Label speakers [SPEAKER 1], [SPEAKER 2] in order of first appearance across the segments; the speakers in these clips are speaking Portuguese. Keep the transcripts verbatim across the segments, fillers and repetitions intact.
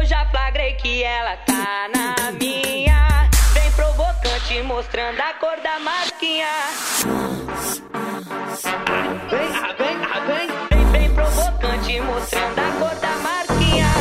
[SPEAKER 1] Eu já flagrei que ela tá na minha. Bem provocante, mostrando a cor da masquinha. Vem, vem, vem. Bem, bem provocante, mostrando a cor da marquinha.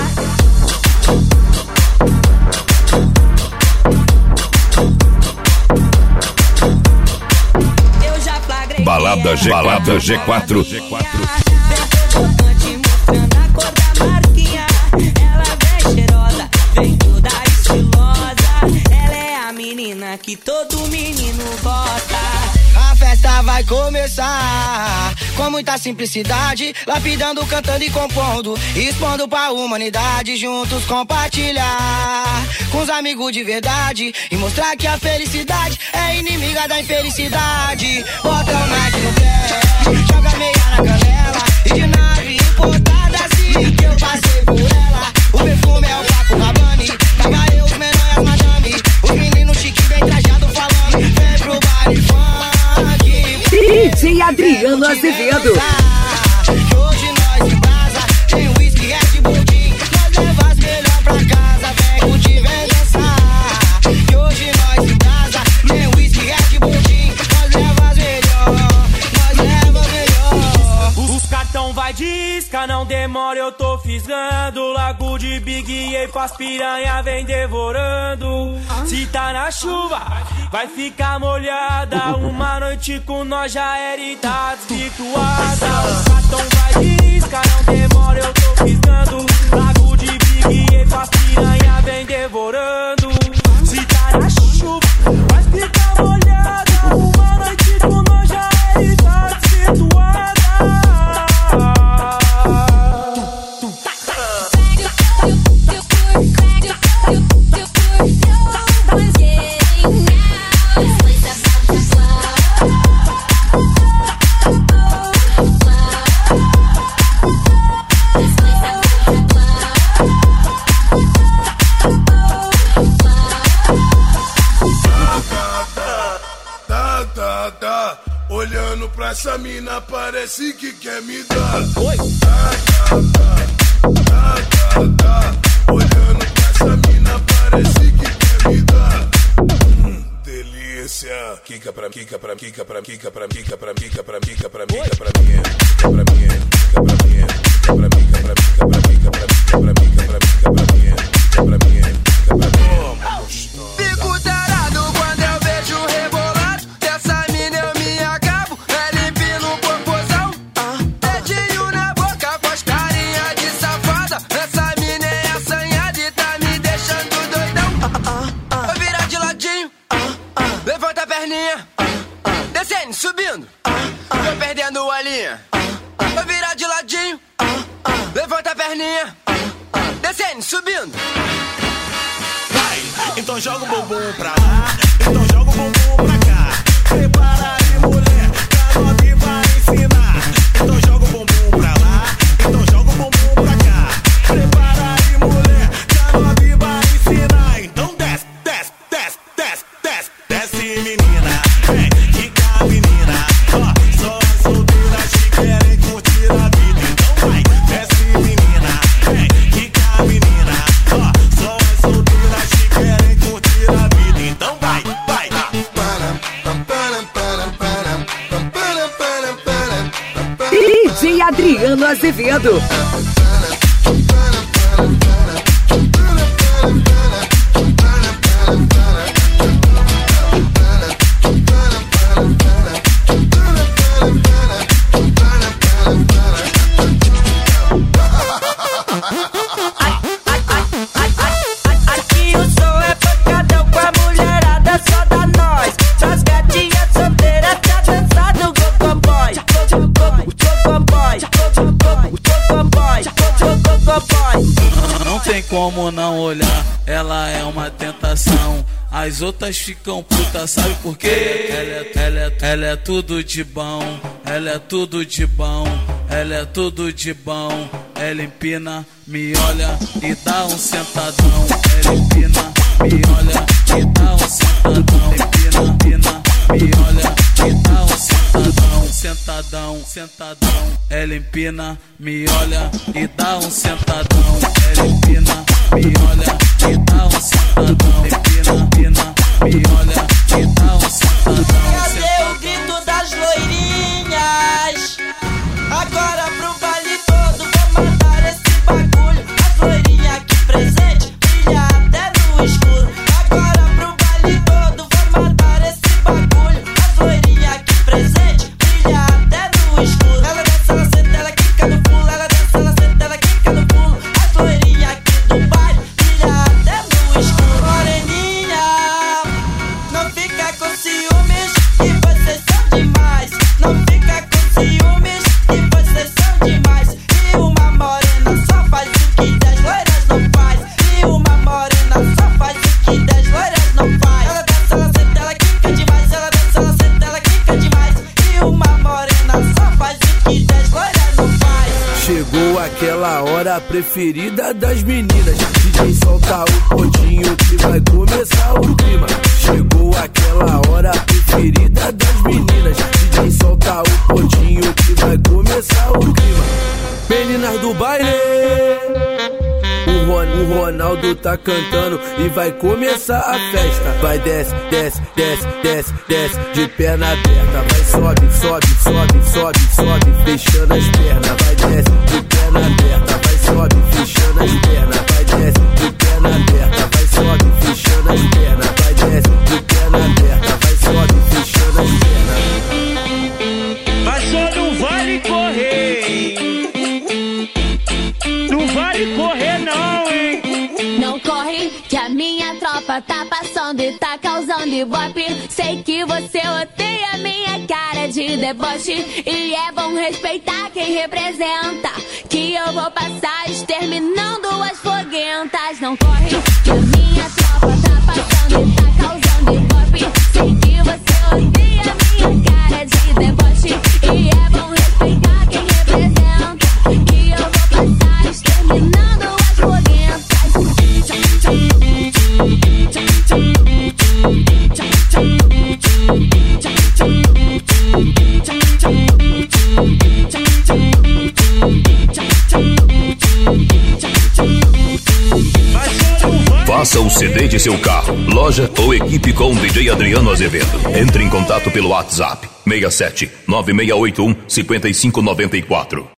[SPEAKER 1] Eu já flagrei
[SPEAKER 2] Balada G quatro, G quatro.
[SPEAKER 1] G quatro. Mostrando a cor da marquinha. Ela vem cheirosa, vem toda estilosa. Ela é a menina que todo menino gosta.
[SPEAKER 3] A festa vai começar com muita simplicidade, lapidando, cantando e compondo, expondo pra humanidade, juntos compartilhar com os amigos de verdade e mostrar que a felicidade é inimiga da infelicidade. Bota o Nike no pé, joga meia na canela e de nave importada assim que eu passei por ela. O perfume é o Paco Rabanne, tava eu, os menores e as madame, os meninos chique bem trajado falando, vem pro baile funk.
[SPEAKER 4] D J Adriano Azevedo.
[SPEAKER 3] Que hoje nós em casa tem whisky, Red Bull, nós leva as melhor pra casa, vem curtir, vem dançar. Que hoje nós em casa tem whisky, Red Bull, nós leva as melhor, nós leva melhor.
[SPEAKER 5] Os cartão vai disca, não demora, eu tô fisgando. Lago de Big e faz piranha, vem devorando. Se tá na chuva, vai ficar molhada. Uma noite com nós já era e tá desvirtuada. Os cartão vai disca, não demora, eu tô fisgando. Lago de Big e faz piranha, vem devorando. Se tá na chuva, vai ficar molhada. Uma noite com nós já era e tá desvirtuada.
[SPEAKER 6] Olhando pra essa mina parece que quer me dar.
[SPEAKER 5] Oi.
[SPEAKER 6] Tá, tá, tá, tá, tá, tá. Olhando pra essa mina parece que quer me dar. Hum, delícia. Quica pra, quica pra, quica pra, quica pra, quica pra, quica pra, quica pra, quica pra mim, quica pra mim, quica pra mim, quica pra mim, quica pra mim, quica pra mim, quica pra mim, quica pra mim, quica pra mim, quica pra mim, quica pra mim.
[SPEAKER 3] Fico tarado quando eu vejo o rebolado dessa mina, eu me acabo. Ela empina o popozão, dedinho na boca, faz carinha de safada. Essa mina é assanhada e tá me deixando doidão. Vou virar de ladinho, levanta a perninha, descendo, subindo, tô perdendo a linha. Vou virar de ladinho, levanta a perninha, descendo, subindo.
[SPEAKER 5] Então joga o bumbum pra lá, então joga o bumbum pra cá. Prepara aí, mulher, que a novinha vai ensinar. Então joga o bumbum pra lá, então joga o bumbum pra cá. Prepara aí, mulher, que a novinha vai ensinar. Então desce, desce, desce, desce, desce, desce, menina. Vem, fica a menina. Ó, só as solteiras que querem curtir a vida. Então vai, desce, menina. Vem, fica a menina. Ó, só as solteiras que querem curtir a vida, então vai, vai.
[SPEAKER 4] D J Adriano Azevedo.
[SPEAKER 1] Aqui o som é pancadão com a mulherada, só da nós. As gatinhas solteiras tá dançando go go boy, go go boy, go go boy, go go boy, go go boy.
[SPEAKER 7] Não tem como não olhar, ela é uma tentação. As outras ficam putas, sabe por quê? Ela é, ela é, ela é tudo de bom, ela é tudo de bom, ela é tudo de bom. Ela empina, me olha e dá um sentadão. Ela empina, me olha e dá um sentadão. Empina, empina, me olha e dá um sentadão. Sentadão, sentadão. Ela empina, me olha e dá um sentadão. Ela empina, me
[SPEAKER 8] hora preferida das meninas. D J solta o pontinho que vai começar o clima. Chegou aquela hora preferida das meninas. D J solta o pontinho que vai começar o clima. Meninas do baile, o, Ron, o Ronaldo tá cantando e vai começar a festa. Vai desce, desce, desce, desce, desce, de perna aberta. Vai sobe, sobe, sobe, sobe, sobe, fechando as pernas. Vai desce, de perna aberta. Vai sobe, fechando as pernas. Vai desce, de perna aberta. Vai sobe, fechando as pernas. Vai desce, de perna aberta. Vai sobe, fechando as pernas.
[SPEAKER 9] Mas só não vale correr, não vale correr não, hein?
[SPEAKER 10] Não corre, que a minha tropa tá passando e tá causando ibope. Sei que você odeia minha cara de deboche e é bom respeitar quem representa, que eu vou passar exterminando as foguentas. Não corre, que a minha tropa tá passando e tá causando ibope. Sei que você odeia minha cara de deboche e é bom respeitar quem representa, que eu vou passar exterminando as foguentas.
[SPEAKER 2] Faça o C D de seu carro, loja ou equipe com o D J Adriano Azevedo. Entre em contato pelo WhatsApp seis sete nove seis oito um cinco cinco nove quatro.